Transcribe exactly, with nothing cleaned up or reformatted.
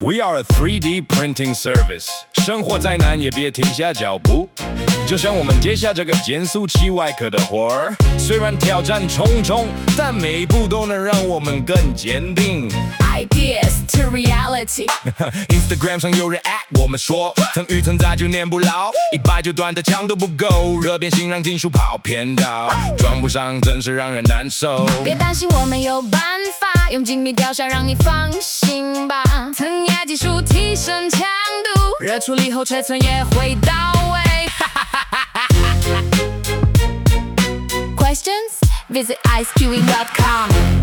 We are a three D printing service， 生活再难也别停下脚步，就像我们接下这个减速器外壳的活儿。虽然挑战重重，但每一步都能让我们更坚定。 Ideas to reality ，Instagram 上有人 at 我们说，曾遇存在就念不牢，一百就断的强度不够，热变性让技术跑偏道，装不上真是让人难受。 别担心，我们有办法，用精密雕像让你放心吧。增压技术提升强度，热处理后尺寸也会到位。Questions? Visit ice q e dot com